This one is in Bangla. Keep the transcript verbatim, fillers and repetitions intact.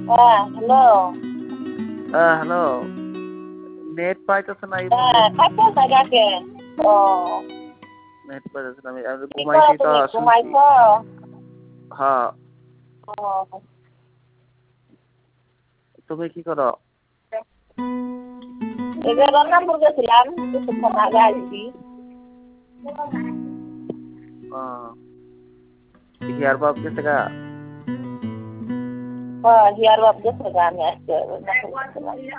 হ্যাঁ, হ্যালো। হ্যাঁ, হ্যালো। নেট পাইতেছে না এই ফোনে। হ্যাঁ, থাকো জায়গাকে। ও নেট পাইতেছে না। আমি আমি কি করো ঘুমাইছি তো তুমি? শুইছি। ঘুমাইছো? হ্যাঁ। ও তুমি কি করো? এই যে রংনাপুর গেছিলাম, কিছুক্ষণ আগে আসছি। ও হিয়ার বাপ গেছে গা? হ্যাঁ, হিয়ার বাপ গেছে গা, আমি আজকে রংনাপুর গেছিলাম।